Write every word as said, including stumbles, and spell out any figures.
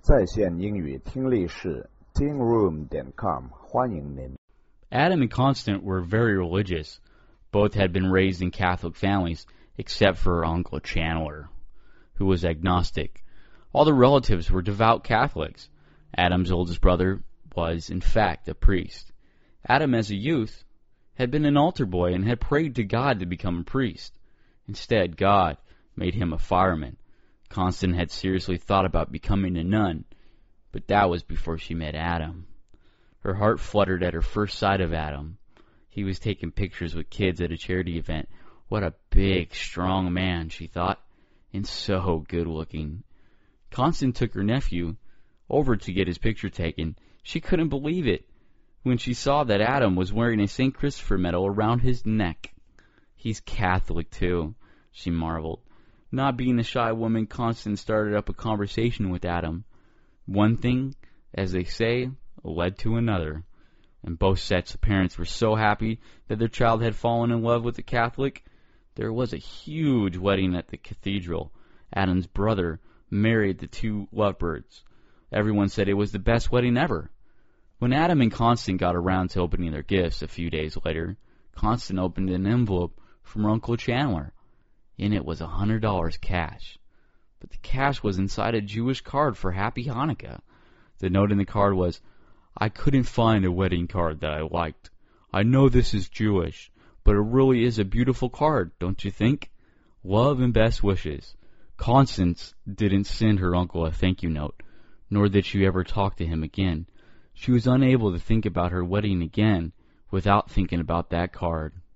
在线英语听力室 teen room 点 com 欢迎您。 Adam and Constant were very religious. Both had been raised in Catholic families, except for Uncle Chandler, who was agnostic. All the relatives were devout Catholics. Adam's oldest brother was, in fact, a priest. Adam, as a youth, had been an altar boy and had prayed to God to become a priest. Instead, God made him a fireman. Constant had seriously thought about becoming a nun, but that was before she met Adam. Her heart fluttered at her first sight of Adam. He was taking pictures with kids at a charity event. What a big, strong man, she thought, and so good-looking. Constant took her nephew over to get his picture taken. She couldn't believe it when she saw that Adam was wearing a Saint Christopher medal around his neck. He's Catholic, too, she marveled. Not being a shy woman, Constant started up a conversation with Adam. One thing, as they say, led to another, and both sets of parents were so happy that their child had fallen in love with a Catholic. There was a huge wedding at the cathedral. Adam's brother married the two lovebirds. Everyone said it was the best wedding ever. When Adam and Constant got around to opening their gifts a few days later, Constant opened an envelope from Uncle Chandler. In it was a hundred dollars cash. But the cash was inside a Jewish card for Happy Hanukkah. The note in the card was, "I couldn't find a wedding card that I liked. I know this is Jewish, but it really is a beautiful card, don't you think? Love and best wishes." Constance didn't send her uncle a thank you note, nor did she ever talk to him again. She was unable to think about her wedding again without thinking about that card.